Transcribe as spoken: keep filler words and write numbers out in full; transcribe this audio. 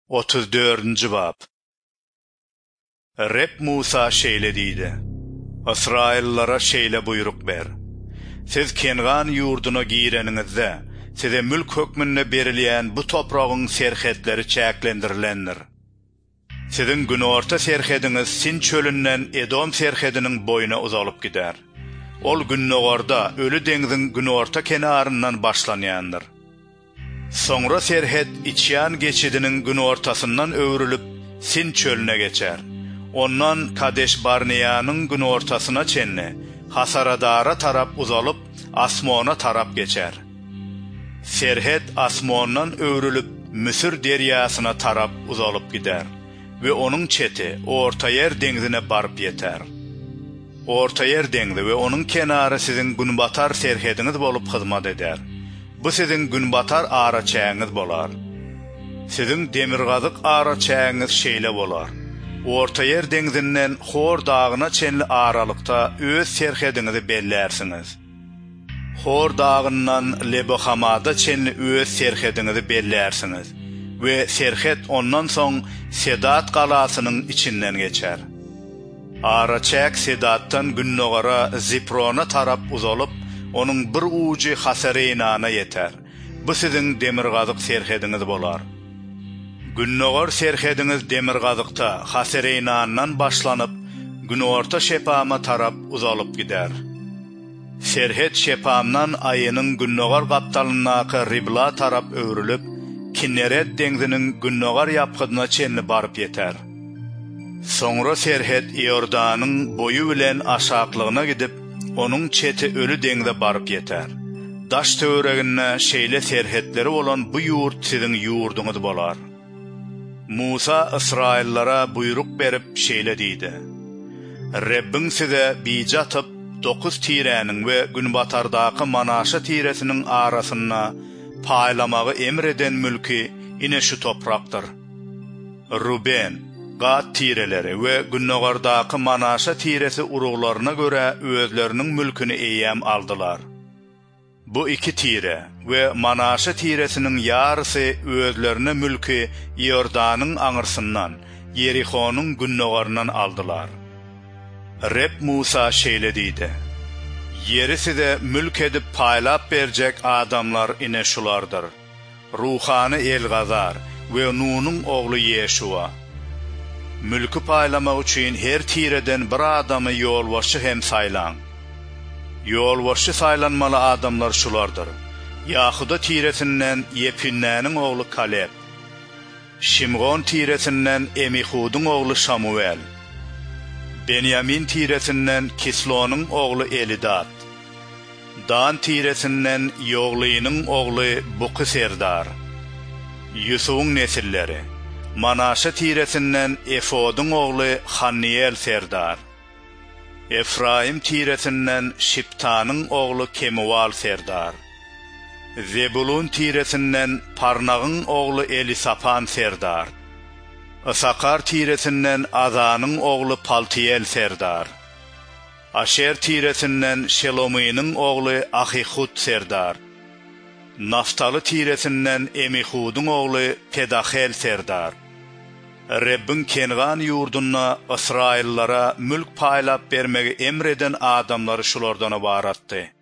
otuz dördünci bab. Reb Musa şeýle diýdi: Israillara şeýle buyruk ber. Siz Kengan ýurduna gireningizde, size mülk hökmünde berilýän bu topragyň serhetleri çäklendirilendir. Sizin günorta serhediniz Sin çölünden Edom serhediniň boyuna uzalyp gider. Ol günnogorda ölü deňziň günorta kenaryndan başlanýandyr. Soňra serhet İçyan geçidiniň günortasyndan öwrülüp Sin çölüne geçer. Ondan Kadeş Barneýanyň günortasyna çenli Hasaradara tarap uzalyp Asmona tarap geçer. Serhet Asmondan öwrülüp Müsir derýasyna tarap uzalyp gider we onuň çeti Orta Yer deňzine barıp yeter. Orta Yer deňzi we onuň kenary sizin günbatar serhediniz bolup hyzmat eder. Bu sizin günbatar ara çäňiz bolar. Sizin demirgazyk ara çäňiz şeýle bolar. Orta Yer deňzinden Hor dagyna çenli aralykta öz serhedinizi bellärsiniz. Hor dagyndan Lebohamada çenli öz serhedinizi bellärsiniz we serhet ondan soň Sedat galasynyň içinden geçer. Araçak Sedattan günnogara Ziprona tarap uzalyp onuň bir uçy Hasareynana yeter. Bu sizin demirgazyk serhediniz bolar. Günnogar serhediniz demirgazykta Hasareynandan başlanyp günorta şepama tarap uzalyp gider. Serhet şepamdan aýynyň günnogar gaptalynaky Ribla tarap öwrülüp Kinneret deňziniň günnogar ýapgydyna çenli barıp yeter. Soňra serhet Ýordanyň boyu bilen aşaklygyna gidip onuň çeti ölü deňde barıp yeter. Daş töweregine şeýle serhetleri bolan bu ýurt siziň ýurduňyz bolar. Musa Israillara buyruk berip şeýle diýdi: Rebbin size bije atyp dokuz tiräniň we günbatardaky Manaşa tiresiniň arasyna paýlamagy emreden mülki ine şu toprakdyr. Ruben, Gad tireleri we günnogardaky Manaşa tiresi uruglaryna göre özleriniň mülkini eýem aldylar. Bu iki tire we Manaşa tiresiniň ýarysy özlerine mülki Ýordanyň aňyrsyndan, Yerihonyň günnogaryndan aldylar. Reb Musa şeýle diýdi: Yeri size mülk edip paýlap berjek adamlar ine şulardyr. Ruhany Elgazar we Nunyň ogly Yeşua. Mülkü paýlamak üçin her tireden bir adamy ýolbaşçy hem saýlan. Ýolbaşçy saýlanmaly adamlar şulardyr: Yahuda tiresinden Yepinnäniň ogly Kaleb, Şimgon tiresinden Emihudyň ogly Şamuel, Benyamin tiresinden Kislonyň ogly Elidad, Dan tiresinden Ýoglynyň ogly Bukiserdar, Yusufyň nesilleri, Manaşa tiresinden Efodyň ogly Hanniel Serdar, Efraim tiresinden Şiptanyň ogly Kemuval Serdar, Zebulun tiresinden Parnagyň ogly Elisafan Serdar, Isakar tiresinden Azanyň ogly Paltiel Serdar, Aşer tiresinden Şelomynyň ogly Ahihud Serdar, Naftaly tiresinden Emihudyň ogly Pedahel Serdar. Rebbin Kengan ýurduna Israillara mülk paýlap bermegi emreden adamlary şulardan ibaratdy.